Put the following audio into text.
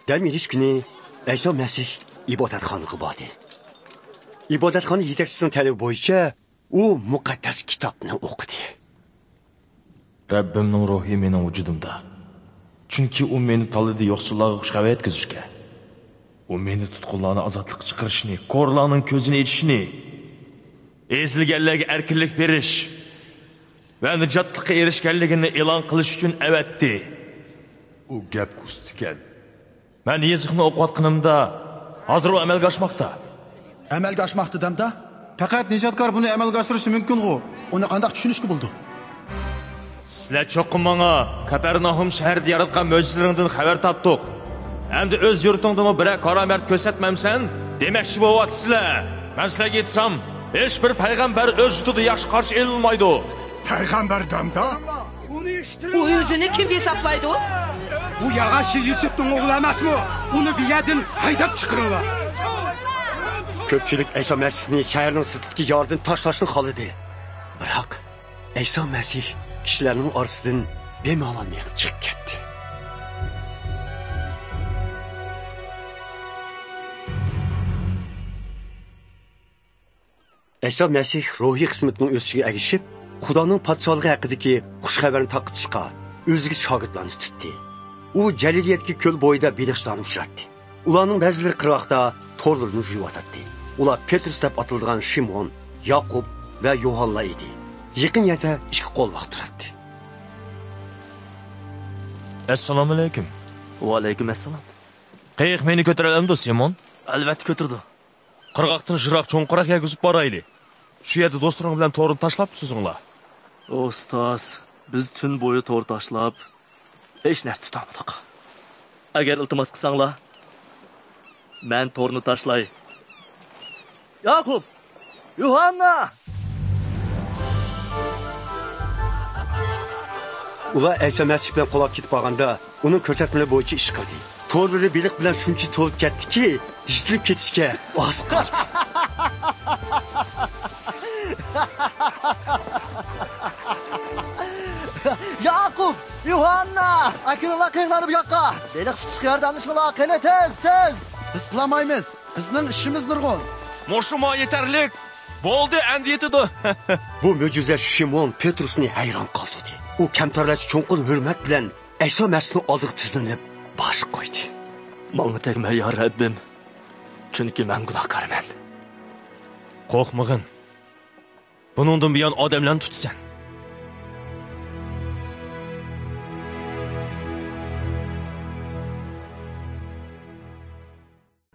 Dam olish kuni Ayso Masih ibodatxonaga bordi. Ibodatxona yetakchisining talabi bo'yicha u muqaddas kitobni o'qidi. Rabbimning ruhi mening vujudimda. Chunki u meni tanladi yo'qsullarga xushxabar yetkazishga. U meni tutqunlarni ozodlikka chiqarishni, ko'rlarning ko'zini ochishni, ezilganlarga erkinlik berish va nijotlikka erishganligini e'lon qilish uchun avatdi. U gap kustikan. Men yezikni o'qiyotganimda hozir u amalga oshmoqda. Amalga oshmoqda damda? Faqat nijotkor buni amalga oshirishi mumkin-ku. Uni qanday tushunishga bo'ldi? Sizlar cho'qim menga Kapernaum shahrida yaratgan mo'jizalardan xabar topdik. Endi o'z yurtingdimi biror karomat ko'rsatmamsan, demoqchi bo'lyapsizlar. Men sizlarga aytsam, hech bir payg'ambar o'z yurtida yaxshi qarshi olmaydi. Payg'ambar damda? U o'zini kimga hisoblaydi? Bu yog'ochchi Yusufning o'g'li emasmi? Uni bu yerdan haydab chiqaringlar. Ko'pchilik Ayso Masihni shaharning sirtiga yordan tashlashni xohladi. Biroq Ayso Masih kishilarning orasidan bemalol chiqib ketdi. Ayso Masih ruhiy qismatining o'sishiga ergishib, Xudoning podshohligi haqidagi xushxabarni taqitishga o'ziga shogirdlarni tutdi. U Jaliliyatga ko'l bo'yida belashlarni uchratdi. Ularning ba'zilari qirg'oqda to'rlarni yuvotdi. Ular Petrus deb atilgan Shimon, Yaqub va Yohanna edi. Yaqin yerda ikki qo'lvoq turardi. Assalomu alaykum. Va alaykum assalom. Qayiq meni ko'taralamdi, Simon? Albatta ko'tirdi. Qirg'oqdan jiroq cho'nqiraq yegizib borayli. Shu yerda do'stlaring bilan to'rni tashlab sizinglar. Ustoz, biz tun bo'yi to'r tashlab hech narsa tutamadik. Agar iltimos qilsanglar, men to'rni tashlay. Yaqub, Yohanna! Ular Ayso Masih bilan qo'lga ketib qolganda, uning ko'rsatmalari bo'yicha ish qildi. To'rlari biliq bilan shuncha to'lib ketdiki, yishilib ketishga oz qoldi. Yaqub, Yohanna, akınlar qiyqlari bu yoqqa. Beliq tutishga yordamlashinglar, qani tez. Biz qilmaymiz. Bizning ishimiz nurg'un. Moshuma yetarlik. Bo'ldi, endi yetadi. Bu mo'jiza Shimon Petrusni hayron qoldirdi. U kamtarlarcha cho'nqir hurmat bilan Ayso Masihning oldiga tizlanib bosh qo'ydi. Menga tegma ya Rabbim. Chunki men gunohkorman. Qo'rqmag'in. Buningdan buyon odamlarni tutsan.